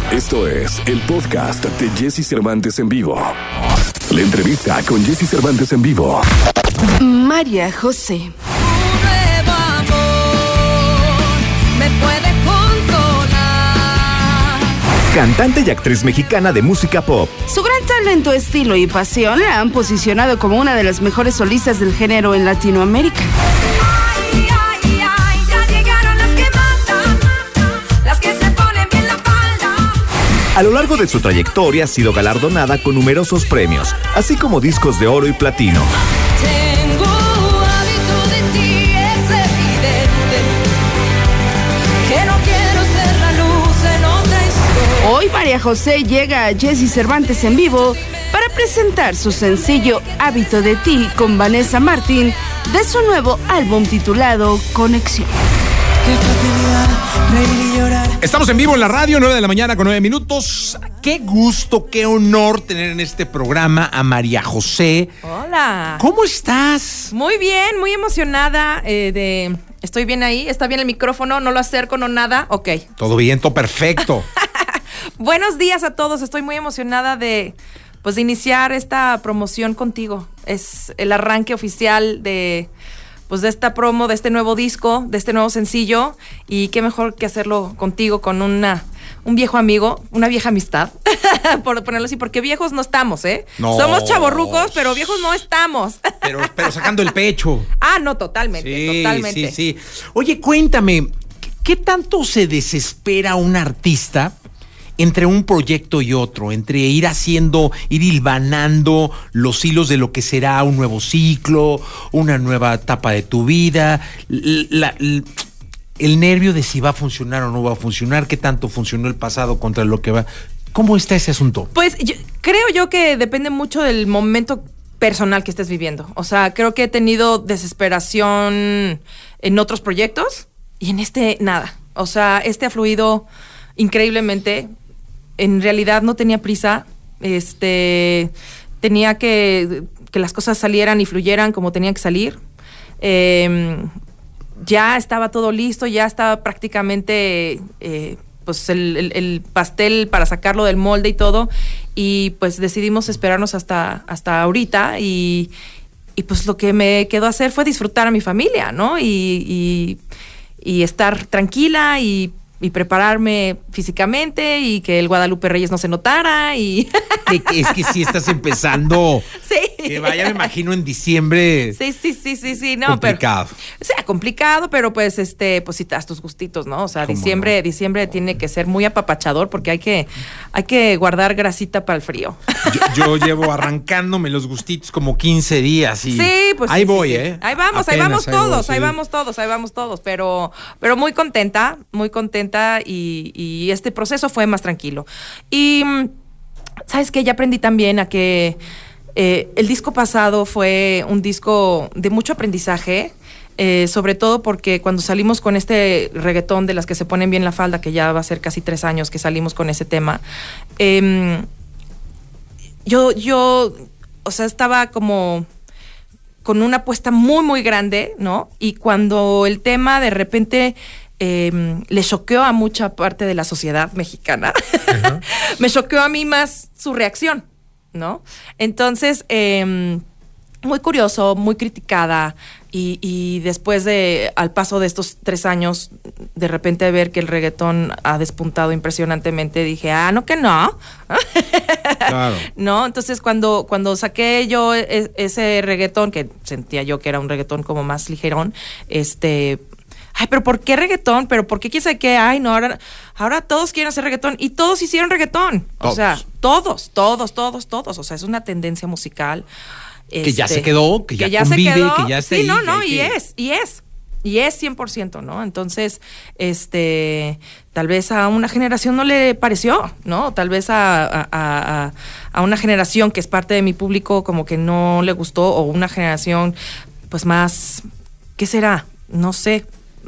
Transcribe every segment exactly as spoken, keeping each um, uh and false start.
Esto es el podcast de Jesse Cervantes en vivo. La entrevista con Jesse Cervantes en vivo. María José. Un nuevo amor me puede consolar. Cantante y actriz mexicana de música pop. Su gran talento, estilo y pasión la han posicionado como una de las mejores solistas del género en Latinoamérica. Ay, ay, ay, ya llegaron las que matan, las que se ponen bien la falda. A lo largo de su trayectoria ha sido galardonada con numerosos premios, así como discos de oro y platino. Tengo hábito de ti, es evidente que no quiero ser la luz en otra historia. Hoy María José llega a Jesse Cervantes en vivo para presentar su sencillo Hábito de ti con Vanessa Martín de su nuevo álbum titulado Conexión. Qué facilidad reír y llorar. Estamos en vivo en la radio, nueve de la mañana con nueve minutos. Qué gusto, qué honor tener en este programa a María José. Hola. ¿Cómo estás? Muy bien, muy emocionada eh, de... ¿Estoy bien ahí? ¿Está bien el micrófono? ¿No lo acerco, no nada? Ok. Todo bien, todo perfecto. Buenos días a todos. Estoy muy emocionada de, pues, de iniciar esta promoción contigo. Es el arranque oficial de... pues de esta promo, de este nuevo disco, de este nuevo sencillo, y qué mejor que hacerlo contigo, con una un viejo amigo, una vieja amistad, por ponerlo así, porque viejos no estamos, ¿eh? No. Somos chavorrucos, pero viejos no estamos. Pero, pero sacando el pecho. Ah, no, totalmente, Sí, totalmente. sí, sí. Oye, cuéntame, ¿qué, qué tanto se desespera un artista entre un proyecto y otro, entre ir haciendo, ir hilvanando los hilos de lo que será un nuevo ciclo, una nueva etapa de tu vida, la, la, el nervio de si va a funcionar o no va a funcionar, qué tanto funcionó el pasado contra lo que va? ¿Cómo está ese asunto? Pues yo, creo yo que depende mucho del momento personal que estés viviendo. O sea, creo que he tenido desesperación en otros proyectos y en este nada. O sea, este ha fluido increíblemente. En realidad no tenía prisa, este, tenía que que las cosas salieran y fluyeran como tenían que salir. Eh, ya estaba todo listo, ya estaba prácticamente eh, pues el, el, el pastel para sacarlo del molde y todo, y pues decidimos esperarnos hasta, hasta ahorita, y, y pues lo que me quedó hacer fue disfrutar a mi familia, ¿no? Y, y, y estar tranquila y y prepararme físicamente y que el Guadalupe Reyes no se notara y... Es que sí estás empezando. Sí. Que vaya, me imagino, en diciembre. Sí, sí, sí, sí, sí. No, complicado. Pero, o sea, complicado, pero pues, este, pues sí te das tus gustitos, ¿no? O sea, diciembre, no? diciembre tiene que ser muy apapachador porque hay que, hay que guardar grasita para el frío. Yo, yo llevo arrancándome los gustitos como quince días y sí, pues ahí sí, voy, sí, sí. ¿eh? Ahí vamos, Apenas, ahí vamos ahí todos, voy, sí. ahí vamos todos, ahí vamos todos, pero, pero muy contenta, muy contenta y, y este proceso fue más tranquilo. Y, ¿sabes qué? Ya aprendí también a que eh, el disco pasado fue un disco de mucho aprendizaje, eh, sobre todo porque cuando salimos con este reggaetón de las que se ponen bien la falda, que ya va a ser casi tres años que salimos con ese tema, eh, yo, yo, o sea, estaba como con una apuesta muy, muy grande, ¿no? Y cuando el tema de repente eh, le choqueó a mucha parte de la sociedad mexicana, uh-huh. me choqueó a mí más su reacción, ¿no? Entonces, eh, muy curioso, muy criticada, y, y después de, al paso de estos tres años, de repente ver que el reggaetón ha despuntado impresionantemente, dije, ah, no que no. Claro. No, entonces cuando, cuando saqué yo e- ese reggaetón, que sentía yo que era un reggaetón como más ligerón, este... Ay, pero ¿por qué reggaetón? ¿Pero por qué quién sabe qué? Ay, no, ahora, ahora todos quieren hacer reggaetón. Y todos hicieron reggaetón. Todos. O sea, todos, todos, todos, todos. O sea, es una tendencia musical. Que este, ya se quedó, que ya, que ya convive, se quedó. que ya está sí, ahí. no, no, que, y que... es, y es. Y es cien por ciento, ¿no? Entonces, este, tal vez a una generación no le pareció, ¿no? Tal vez a, a, a, a una generación que es parte de mi público como que no le gustó, o una generación, pues más, ¿qué será? No sé.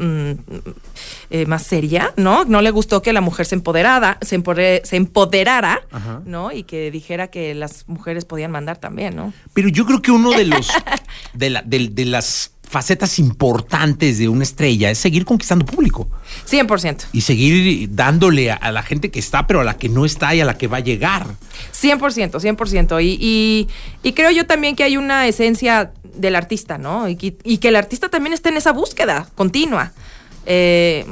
Eh, más seria, ¿no? No le gustó que la mujer se empoderara, se, empode- se empoderara, Ajá. ¿no? Y que dijera que las mujeres podían mandar también, ¿no? Pero yo creo que uno de los de, la, de, de las facetas importantes de una estrella es seguir conquistando público. cien por ciento. Y seguir dándole a, a la gente que está, pero a la que no está y a la que va a llegar. cien por ciento, cien por ciento. Y, y, y creo yo también que hay una esencia del artista, ¿no? Y que, y que el artista también está en esa búsqueda continua. Eh,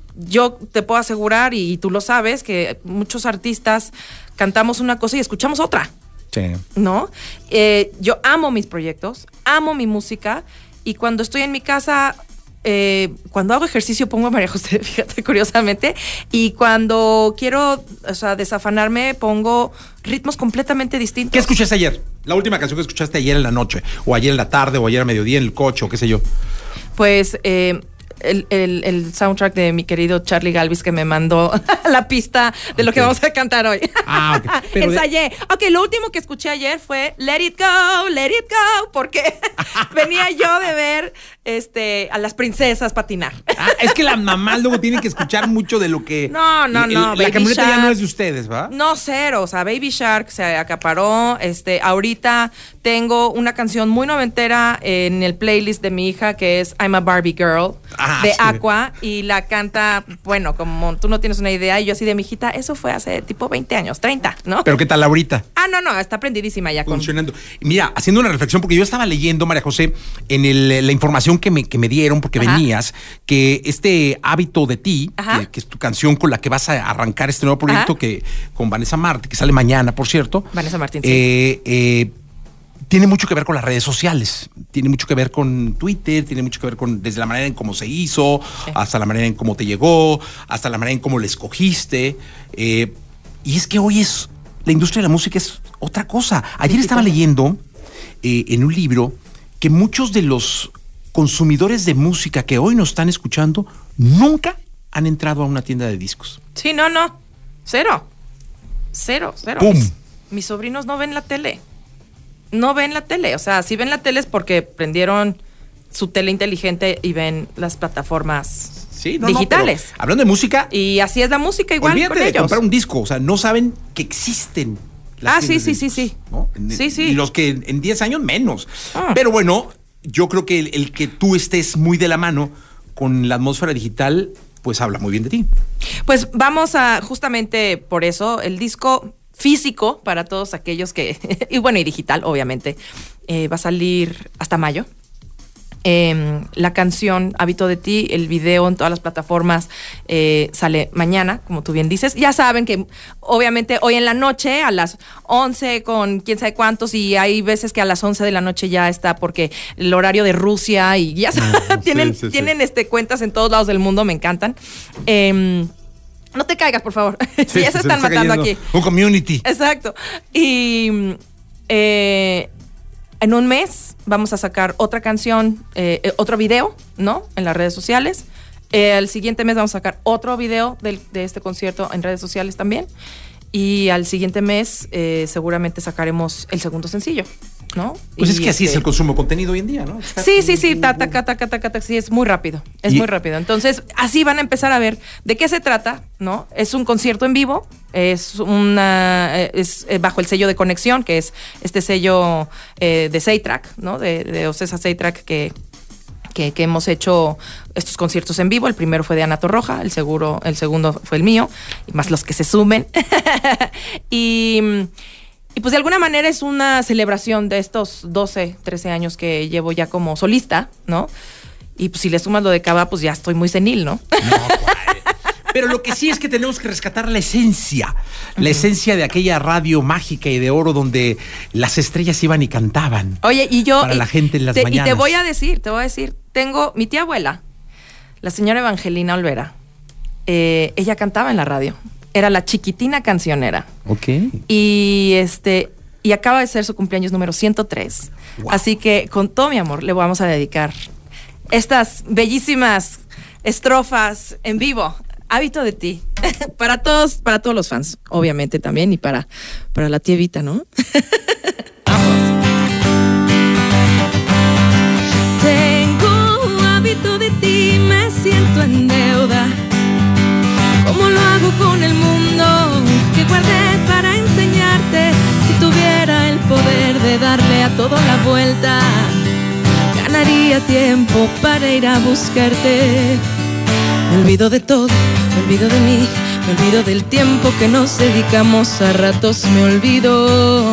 yo te puedo asegurar, y tú lo sabes, que muchos artistas cantamos una cosa y escuchamos otra. Sí. ¿No? Eh, yo amo mis proyectos, amo mi música, y cuando estoy en mi casa, eh, cuando hago ejercicio pongo a María José, fíjate, curiosamente, y cuando quiero, o sea, desafanarme, pongo ritmos completamente distintos. ¿Qué escuchaste ayer? La última canción que escuchaste ayer en la noche, o ayer en la tarde, o ayer a mediodía en el coche, o qué sé yo. Pues eh, el, el, el soundtrack de mi querido Charlie Galvis, que me mandó la pista de lo Ok. que vamos a cantar hoy. Ah, ok. Pero de- Ensayé. Ok, lo último que escuché ayer fue Let It Go, Let It Go, porque venía yo de ver este, a las princesas patinar. Ah, es que las mamás luego tienen que escuchar mucho de lo que... No, no, el- no, La Baby camioneta ya Shark. no es de ustedes, ¿va? No, cero. O sea, Baby Shark se acaparó. Este, ahorita tengo una canción muy noventera en el playlist de mi hija que es I'm a Barbie Girl Ah, de sí. Aqua, y la canta, bueno, como tú no tienes una idea, y yo así de mi hijita, eso fue hace tipo veinte años, treinta, ¿no? Pero ¿qué tal ahorita? Ah, no, no, está prendidísima ya con... Funcionando. Mira, haciendo una reflexión, porque yo estaba leyendo, María José, en el- la información que me, que me dieron, porque Ajá. venías, que este Hábito de Ti, Ajá. que, que es tu canción con la que vas a arrancar este nuevo proyecto, Ajá. que con Vanessa Martín, que sale mañana, por cierto. Vanessa Martín, sí. eh, eh, tiene mucho que ver con las redes sociales, tiene mucho que ver con Twitter, tiene mucho que ver con desde la manera en cómo se hizo, Sí. hasta la manera en cómo te llegó, hasta la manera en cómo le escogiste. eh, y es que hoy es, la industria de la música es otra cosa. Ayer Sí, estaba totalmente. leyendo eh, en un libro que muchos de los consumidores de música que hoy nos están escuchando nunca han entrado a una tienda de discos. Sí, no, no, cero, cero, cero. ¡Pum! Mis, mis sobrinos no ven la tele, no ven la tele, o sea, si ven la tele es porque prendieron su tele inteligente y ven las plataformas Sí, no, digitales. no, pero hablando de música, Y así es la música igual olvídate con de ellos. comprar un disco, o sea, no saben que existen las Ah, sí, tiendas de sí, sí, discos, sí. ¿no? En- Sí, sí. Y los que en- en diez años menos. Ah. Pero bueno, yo creo que el, el que tú estés muy de la mano con la atmósfera digital, pues habla muy bien de ti. Pues vamos a, justamente por eso, el disco físico para todos aquellos que, y bueno, y digital, obviamente, eh, va a salir hasta mayo. Eh, la canción Hábito de Ti, el video en todas las plataformas eh, sale mañana, como tú bien dices. Ya saben que obviamente hoy en la noche a las once con quién sabe cuántos, y hay veces que a las once de la noche ya está porque el horario de Rusia y ya saben, tienen, sí, sí. tienen este, cuentas en todos lados del mundo, me encantan. Eh, no te caigas, por favor. Sí, ya se están está matando cayendo aquí. Un community. Exacto. Y eh, en un mes vamos a sacar otra canción, eh, eh, otro video, ¿no? En las redes sociales. Eh, al siguiente mes vamos a sacar otro video del- de este concierto en redes sociales también. Y al siguiente mes eh, seguramente sacaremos el segundo sencillo, ¿no? Pues Y es que así este- es el consumo de contenido hoy en día, ¿no? Está- Sí, sí, sí, ta, ta, ta, ta, ta, ta, ta, sí, es muy rápido, es Y- muy rápido. Entonces, así van a empezar a ver de qué se trata, ¿no? Es un concierto en vivo, es una, eh, es eh, bajo el sello de Conexión, que es este sello eh, de Seitrack, ¿no? De, de Ocesa Seitrack, que, que, que hemos hecho estos conciertos en vivo. El primero fue de Ana Torroja, el, seguro, el segundo fue el mío, y más los que se sumen. y... Y pues de alguna manera es una celebración de estos doce, trece años que llevo ya como solista, ¿no? Y pues si le sumas lo de Cava, pues ya estoy muy senil, ¿no? Pero lo que sí es que tenemos que rescatar la esencia, la esencia de aquella radio mágica y de oro donde las estrellas iban y cantaban. Oye, y yo... Para y la gente en las te- mañanas. Y te voy a decir, te voy a decir, tengo mi tía abuela, la señora Evangelina Olvera, eh, ella cantaba en la radio, era la chiquitina cancionera. Ok. Y este y acaba de ser su cumpleaños número ciento tres. Wow. Así que con todo mi amor le vamos a dedicar estas bellísimas estrofas en vivo. Hábito de Ti. Para todos, para todos los fans, obviamente también, y para, para la tía Evita, ¿no? Tengo hábito de ti, me siento en deuda. ¿Cómo lo hago con el mundo que guardé para enseñarte? Si tuviera el poder de darle a todo la vuelta, ganaría Ganaría tiempo para ir a buscarte. Me olvido de todo, me olvido de mí, me olvido del tiempo que nos dedicamos, a ratos me olvido.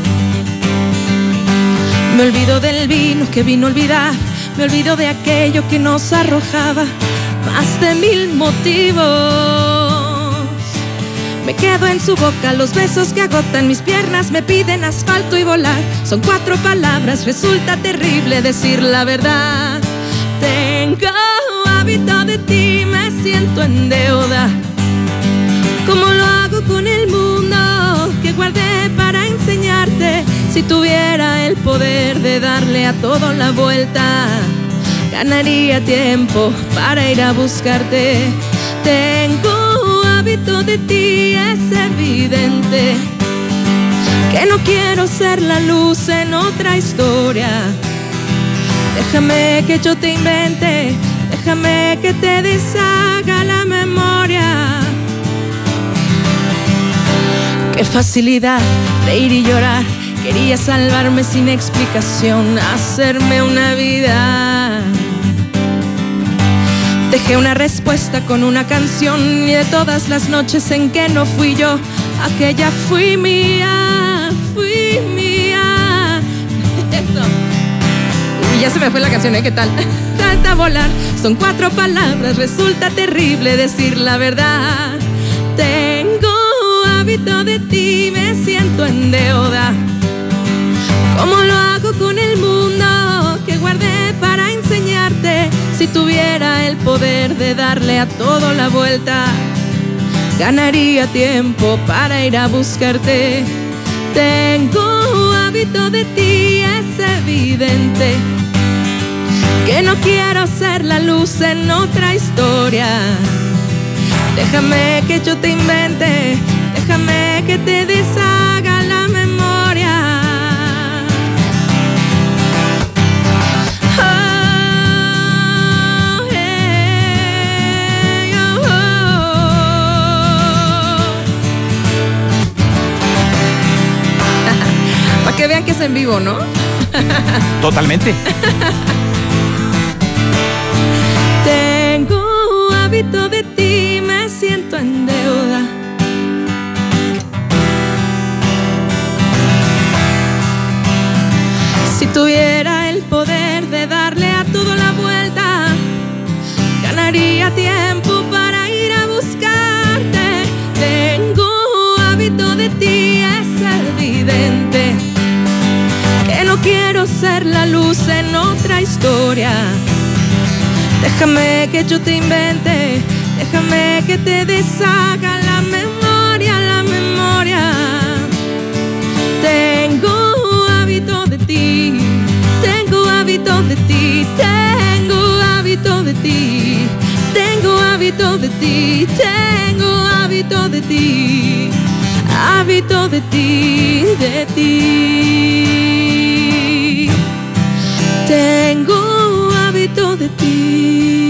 Me olvido del vino que vino a olvidar, me olvido de aquello que nos arrojaba más de mil motivos. Me quedo en su boca, los besos que agotan mis piernas me piden asfalto y volar. Son cuatro palabras, resulta terrible decir la verdad. Tengo hábito de ti, me siento en deuda. ¿Cómo lo hago con el mundo que guardé para enseñarte? Si tuviera el poder de darle a todo la vuelta, ganaría tiempo para ir a buscarte. Tengo hábito de ti, es evidente que no quiero ser la luz en otra historia. Déjame que yo te invente, déjame que te deshaga la memoria. Qué facilidad reír y llorar, quería salvarme sin explicación, hacerme una vida. Dejé una respuesta con una canción y de todas las noches en que no fui yo, aquella fui mía, fui mía. Eso. Y ya se me fue la canción, ¿eh? ¿Qué tal? Tanta volar, son cuatro palabras, resulta terrible decir la verdad. Tengo hábito de ti, me siento en deuda. ¿Cómo lo hago con el mundo que guardé para enseñarte? Si tuviera el poder de darle a todo la vuelta, ganaría tiempo para ir a buscarte. Tengo hábito de ti, es evidente que no quiero ser la luz en otra historia. Déjame que yo te invente, déjame que te deshaga la memoria. Oh, hey, oh, oh. Para que vean que es en vivo, ¿no? Totalmente. Tengo hábito de ti, me siento en deuda. Si tuviera el poder de darle a todo la vuelta, ganaría tiempo para ir a buscarte. Tengo hábito de ti, es evidente que no quiero ser la luz en otra historia. Déjame que yo te invente, déjame que te deshaga la memoria, la memoria. Tengo hábito de ti, tengo hábito de ti, tengo hábito de ti, tengo hábito de ti, tengo hábito de ti, hábito de ti, de ti. Tengo hábito de ti.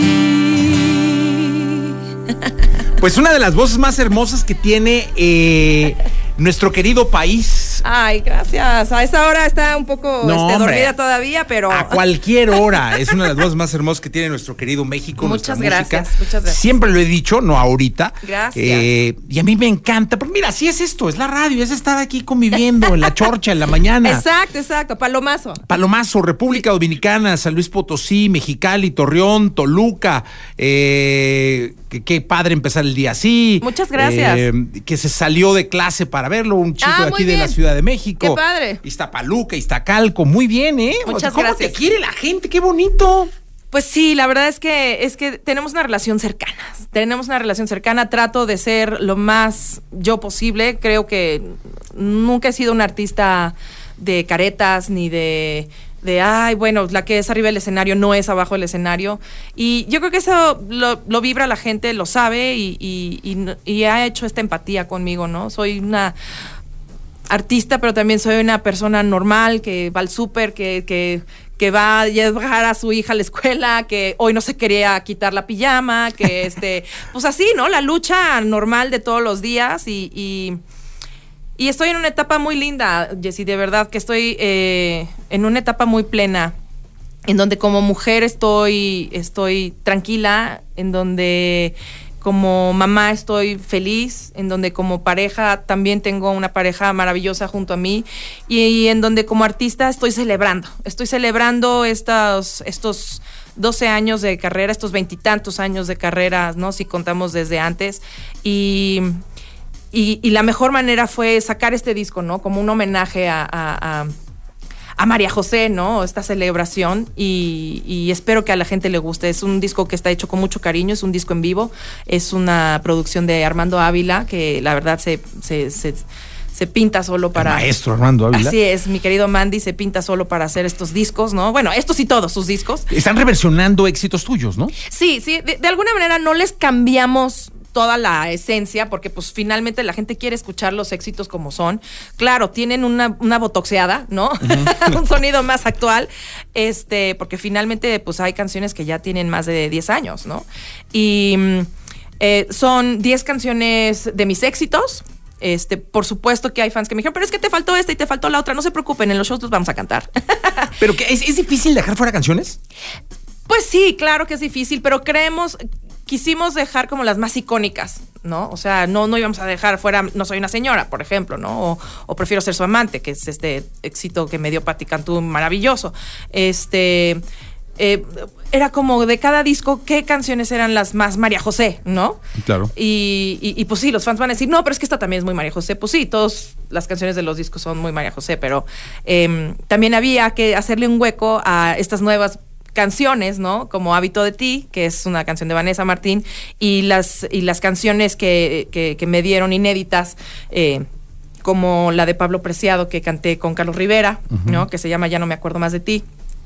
Pues una de las voces más hermosas que tiene eh, nuestro querido país. Ay, gracias. A esa hora está un poco No, este, hombre. dormida todavía, pero... A cualquier hora. Es una de las voces más hermosas que tiene nuestro querido México. Muchas nuestra gracias, música. muchas gracias. Siempre lo he dicho, no ahorita. Gracias. Eh, y a mí me encanta. Porque mira, así es esto, es la radio, es estar aquí conviviendo en la chorcha en la mañana. Exacto, exacto. Palomazo. Palomazo, República Dominicana, San Luis Potosí, Mexicali, Torreón, Toluca. Eh, que- qué padre empezar el día así. Muchas gracias. Eh, que se salió de clase para verlo, un chico Ah, de muy aquí de la bien. Ciudad de México. Qué padre. Iztapaluca, Iztacalco, muy bien, ¿eh? Muchas ¿Cómo gracias. te quiere la gente? ¡Qué bonito! Pues sí, la verdad es que es que tenemos una relación cercana. Tenemos una relación cercana. Trato de ser lo más yo posible. Creo que nunca he sido una artista de caretas ni de de ay, bueno, la que es arriba del escenario no es abajo del escenario. Y yo creo que eso lo, lo vibra la gente, lo sabe y, y, y, y ha hecho esta empatía conmigo, ¿no? Soy una artista, pero también soy una persona normal que va al súper, que, que, que va a llevar a su hija a la escuela, que hoy no se quería quitar la pijama, que este, pues así, ¿no? La lucha normal de todos los días y, y, y estoy en una etapa muy linda, Jessy, de verdad que estoy eh, en una etapa muy plena. en donde como mujer estoy, estoy tranquila, en donde como mamá estoy feliz, en donde como pareja también tengo una pareja maravillosa junto a mí, y, y en donde como artista estoy celebrando, estoy celebrando estos, estos doce años de carrera, estos veintitantos años de carrera, ¿no? Si contamos desde antes, y, y, y la mejor manera fue sacar este disco, ¿no? Como un homenaje a, a, a a María José, ¿no? Esta celebración, y, y espero que a la gente le guste. Es un disco que está hecho con mucho cariño, es un disco en vivo, es una producción de Armando Ávila, que la verdad se, se, se, se pinta solo para... El maestro Armando Ávila. Así es, mi querido Mandy se pinta solo para hacer estos discos, ¿no? Bueno, estos y todos sus discos. Están reversionando éxitos tuyos, ¿no? Sí, sí, de, de alguna manera no les cambiamos toda la esencia, porque pues finalmente la gente quiere escuchar los éxitos como son. Claro, tienen una, una botoxeada, ¿no? Uh-huh. Un sonido más actual, este, porque finalmente pues hay canciones que ya tienen más de diez años, ¿no? Y eh, son diez canciones de mis éxitos. Este, por supuesto que hay fans que me dijeron, pero es que te faltó esta y te faltó la otra. No se preocupen, en los shows los vamos a cantar. ¿Pero que es, es difícil dejar fuera canciones? Pues sí, claro que es difícil, pero creemos... Quisimos dejar como las más icónicas, ¿no? O sea, no, no íbamos a dejar fuera No soy una señora, por ejemplo, ¿no? O, o Prefiero ser su amante, que es este éxito que me dio Patti Cantú maravilloso. Este... Eh, era como de cada disco, ¿qué canciones eran las más María José, no? Claro. Y, y, y pues sí, los fans van a decir, no, pero es que esta también es muy María José. Pues sí, todas las canciones de los discos son muy María José, pero eh, también había que hacerle un hueco a estas nuevas canciones, ¿no? Como Hábito de ti, que es una canción de Vanessa Martín, y las, y las canciones que, que, que me dieron inéditas, eh, como la de Pablo Preciado, que canté con Carlos Rivera, uh-huh. ¿no? Que se llama Ya no me acuerdo más de ti,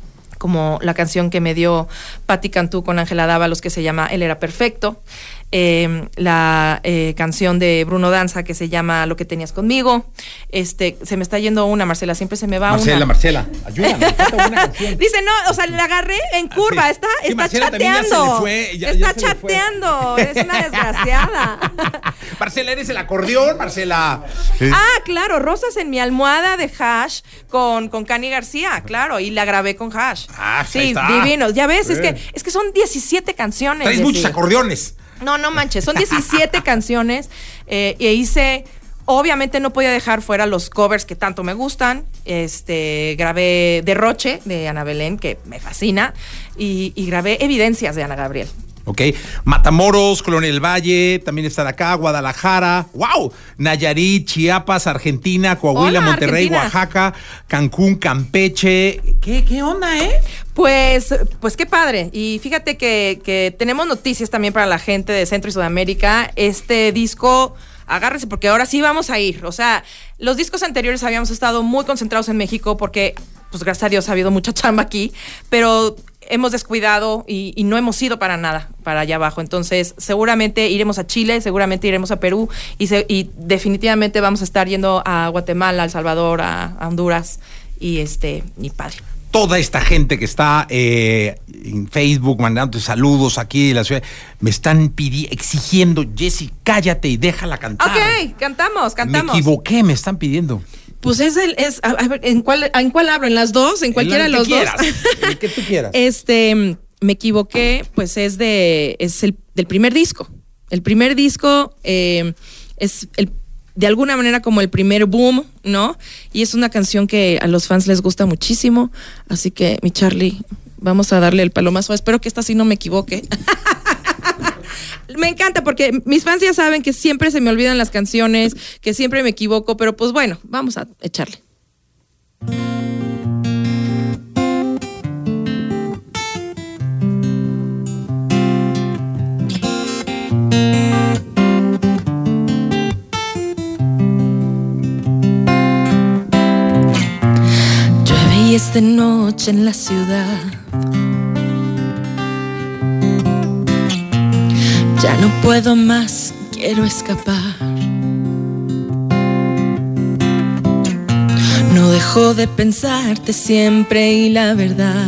como la canción que me dio Patti Cantú con Ángela Dávalos, que se llama Él era perfecto, eh, la eh, canción de Bruno Danza que se llama Lo que tenías conmigo. Este, se me está yendo una, Marcela, siempre se me va Marcela, una. Marcela, ayúdame, me falta una canción. Dice, no, o sea, la agarré en curva, sí. está, Sí, está Marcela chateando. Ya se le fue, ya, está ya se chateando, es una desgraciada. Marcela, eres el acordeón, Marcela. Sí. Ah, claro, Rosas en mi almohada de Hash con, con Cani García, claro, y la grabé con Hash. Ah, sí, ahí está. divino. Ya ves, sí. es que es que son diecisiete canciones. Traes muchos acordeones. No, no manches, son diecisiete canciones, eh, y hice, obviamente no podía dejar fuera los covers que tanto me gustan. Este, grabé Derroche de Ana Belén, que me fascina, y, y grabé Evidencias de Ana Gabriel. Ok, Matamoros, Colonia del Valle, también están acá, Guadalajara, wow, Nayarit, Chiapas, Argentina, Coahuila, Hola, Monterrey, Argentina. Oaxaca, Cancún, Campeche. ¿Qué, qué onda, eh? Pues, pues qué padre. Y fíjate que, que tenemos noticias también para la gente de Centro y Sudamérica. Este disco, agárrense porque ahora sí vamos a ir. O sea, los discos anteriores habíamos estado muy concentrados en México porque, pues gracias a Dios ha habido mucha chamba aquí, pero hemos descuidado y, y no hemos ido para nada para allá abajo. Entonces, seguramente iremos a Chile, seguramente iremos a Perú y, se, y definitivamente vamos a estar yendo a Guatemala, a El Salvador, a, a Honduras y este, y padre. Toda esta gente que está eh, en Facebook mandando saludos aquí en la ciudad, me están pidi- exigiendo, Jessy, cállate y déjala cantar. Ok, cantamos, cantamos. Me equivoqué, me están pidiendo. Pues es el, es, a, a ver, ¿en cuál, ¿en cuál abro? ¿En las dos? ¿En cualquiera de los dos? El que tú quieras. Este, me equivoqué, pues es de, es el del primer disco. El primer disco eh, es el, de alguna manera como el primer boom, ¿no? Y es una canción que a los fans les gusta muchísimo. Así que, mi Charlie, vamos a darle el palomazo. Espero que esta sí no me equivoque. Me encanta porque mis fans ya saben que siempre se me olvidan las canciones, que siempre me equivoco, pero pues bueno, vamos a echarle. Llueve y es de noche en la ciudad. Ya no puedo más, quiero escapar. No dejo de pensarte siempre y la verdad.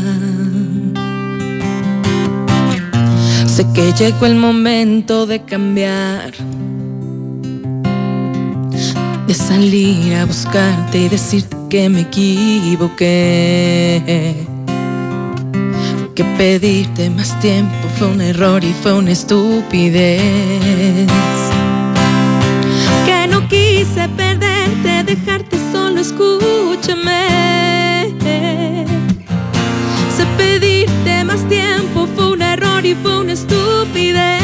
Sé que llegó el momento de cambiar, de salir a buscarte y decirte que me equivoqué. que pedirte más tiempo fue un error y fue una estupidez. Que no quise perderte, dejarte solo, escúchame. Sé pedirte más tiempo fue un error y fue una estupidez.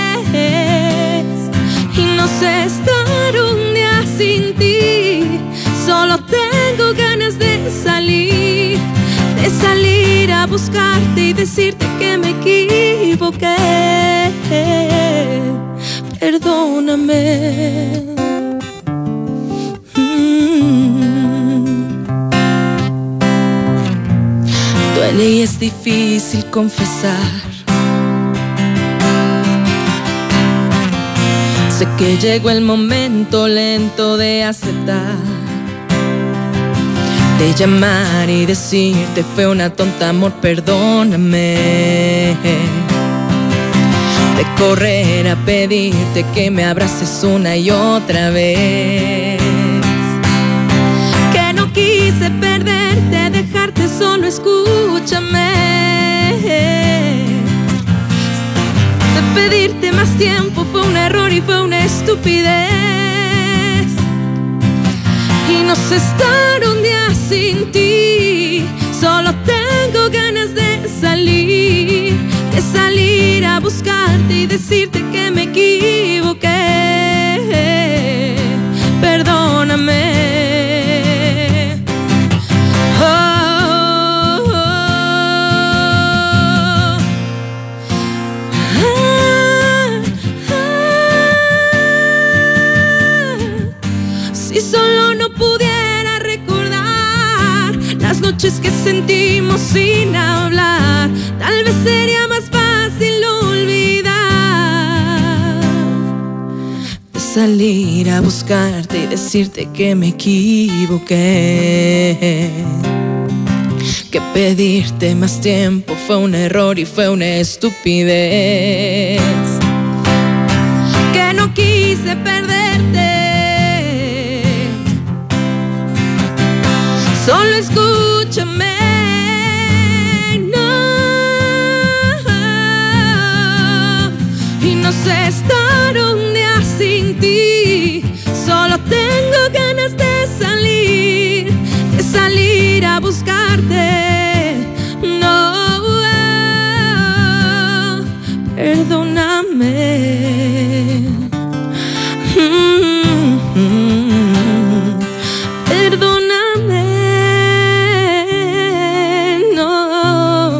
Y no sé estar un día sin ti, solo tengo ganas de salir, de salir a buscarte y decirte que me equivoqué. Perdóname. Duele y es difícil confesar. Sé que llegó el momento lento de aceptar, de llamar y decirte fue una tonta, amor, perdóname. De correr a pedirte que me abraces una y otra vez. Que no quise perderte, dejarte solo, escúchame. De pedirte más tiempo fue un error y fue una estupidez. Y no sé estar un día sin ti, solo tengo ganas de salir, de salir a buscarte y decirte que me equivoqué. Perdóname. Oh, oh, oh. Ah, ah. Si solo no pudiera recordar las noches que sentimos sin hablar, tal vez sería más fácil olvidar. De salir a buscarte y decirte que me equivoqué. Que pedirte más tiempo fue un error y fue una estupidez. Que no quise perderte, solo escúchame. No sé estar un día sin ti, solo tengo ganas de salir, de salir a buscarte. No, perdóname. Mm-hmm. Perdóname. No.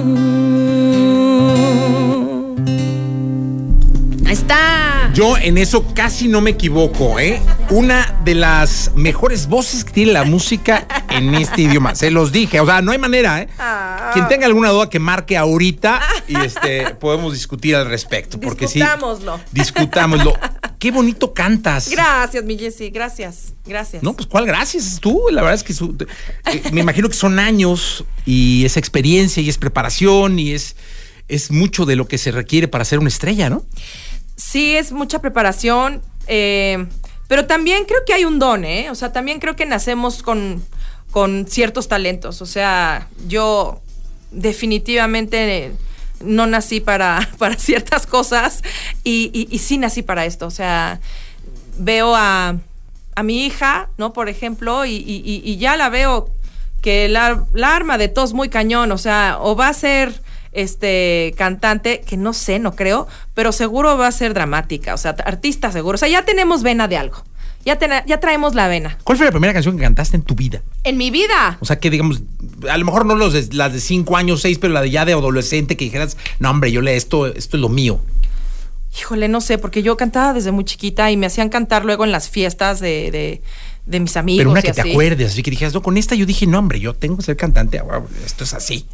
Está. Yo en eso casi no me equivoco, ¿eh? Una de las mejores voces que tiene la música en este idioma. Se los dije, o sea, no hay manera, ¿eh? Ah. Quien tenga alguna duda que marque ahorita y este podemos discutir al respecto. Porque discutámoslo. Sí, discutámoslo. Qué bonito cantas. Gracias, mi Jessy, gracias, gracias. No, pues ¿cuál gracias? Tú, la verdad es que su, eh, me imagino que son años y es experiencia y es preparación y es, es mucho de lo que se requiere para ser una estrella, ¿no? Sí, es mucha preparación, eh, pero también creo que hay un don, ¿eh? O sea, también creo que nacemos con, con ciertos talentos. O sea, yo definitivamente no nací para, para ciertas cosas y, y, y sí nací para esto. O sea, veo a, a mi hija, ¿no? Por ejemplo, y, y, y ya la veo que la, la arma de tos muy cañón. O sea, o va a ser este cantante, que no sé, no creo, pero seguro va a ser dramática, o sea, artista seguro. O sea, ya tenemos vena de algo. Ya, ten, ya traemos la vena. ¿Cuál fue la primera canción que cantaste en tu vida? En mi vida. O sea, que digamos, a lo mejor no los de, las de cinco años, seis, pero la de ya de adolescente, que dijeras, no, hombre, yo le esto, esto es lo mío. Híjole, no sé, porque yo cantaba desde muy chiquita y me hacían cantar luego en las fiestas de, de, de mis amigos. Pero una que así. te acuerdes, así que dijeras, no, con esta yo dije, no, hombre, yo tengo que ser cantante, esto es así.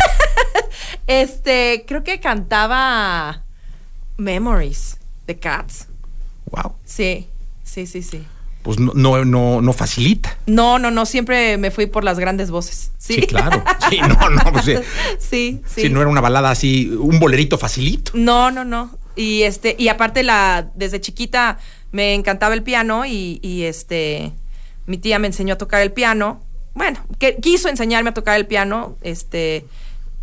Este, creo que cantaba Memories de Cats. Wow. Sí, sí, sí, sí. Pues no, no, no, no facilita. No, no, no, siempre me fui por las grandes voces. Sí, sí, claro. Sí, no, no, pues, sí. Sí, sí. Sí, no era una balada así, un bolerito facilito. No, no, no. Y este, y aparte la, desde chiquita me encantaba el piano y, y este, mi tía me enseñó a tocar el piano. Bueno, que quiso enseñarme a tocar el piano, este.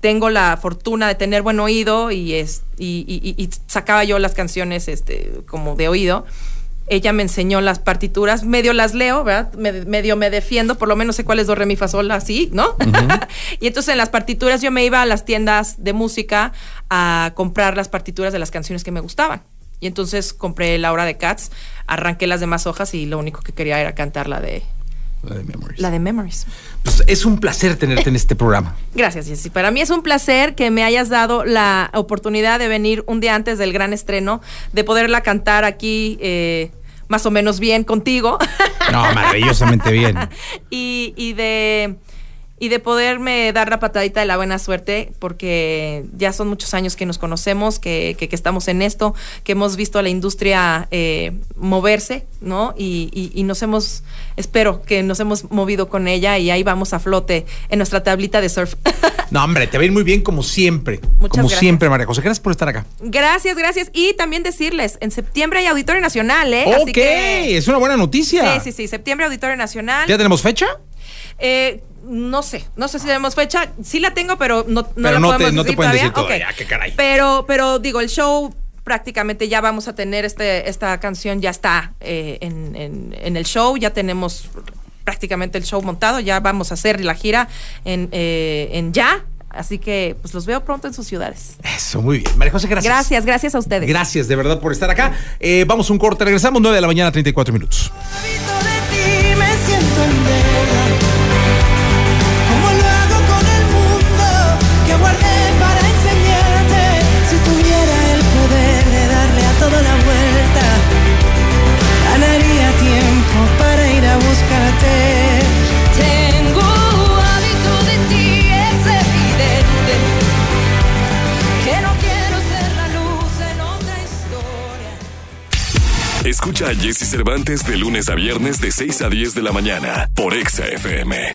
tengo la fortuna de tener buen oído y, es, y, y, y sacaba yo las canciones este, como de oído. Ella me enseñó las partituras, medio las leo, ¿verdad? Me, medio me defiendo, por lo menos sé cuál es do, re, mi, fa, sol, así, ¿no? Uh-huh. Y entonces en las partituras yo me iba a las tiendas de música a comprar las partituras de las canciones que me gustaban. Y entonces compré La Hora de Cats, arranqué las demás hojas y lo único que quería era cantar la de... La de Memories. La de Memories. Pues es un placer tenerte en este programa. Gracias, Jessy. Para mí es un placer que me hayas dado la oportunidad de venir un día antes del gran estreno, de poderla cantar aquí eh, más o menos bien contigo. No, maravillosamente bien. y, y de... Y de poderme dar la patadita de la buena suerte, porque ya son muchos años que nos conocemos, que, que, que estamos en esto, que hemos visto a la industria eh, moverse, ¿no? Y, y, y nos hemos, espero que nos hemos movido con ella y ahí vamos a flote en nuestra tablita de surf. No, hombre, te va a ir muy bien como siempre. Muchas como gracias. siempre, María José. Gracias por estar acá. Gracias, gracias. Y también decirles, en septiembre hay Auditorio Nacional, ¿eh? Ok, Así que, es una buena noticia. Sí, sí, sí, septiembre Auditorio Nacional. ¿Ya tenemos fecha? Eh... No sé, no sé si tenemos fecha. Sí la tengo, pero no, no pero la no podemos te, no decir te pueden todavía. decir todavía, Okay. qué caray. Pero, pero digo, el show prácticamente ya vamos a tener este, esta canción ya está eh, en, en, en el show, ya tenemos prácticamente el show montado, ya vamos a hacer la gira en, eh, en ya. Así que pues los veo pronto en sus ciudades. Eso, muy bien. María José, gracias. Gracias, gracias a ustedes. Gracias de verdad por estar acá. Eh, vamos a un corte, regresamos nueve de la mañana, treinta y cuatro minutos. De ti me siento en deuda. ¿Cómo lo hago con el mundo que guardé para enseñarte? Si tuviera el poder de darle a todo la vuelta, ganaría tiempo para ir a buscarte. Tengo hábito de ti, es evidente que no quiero ser la luz en otra historia. Escucha a Jessy Cervantes de lunes a viernes de seis a diez de la mañana por Exa F M.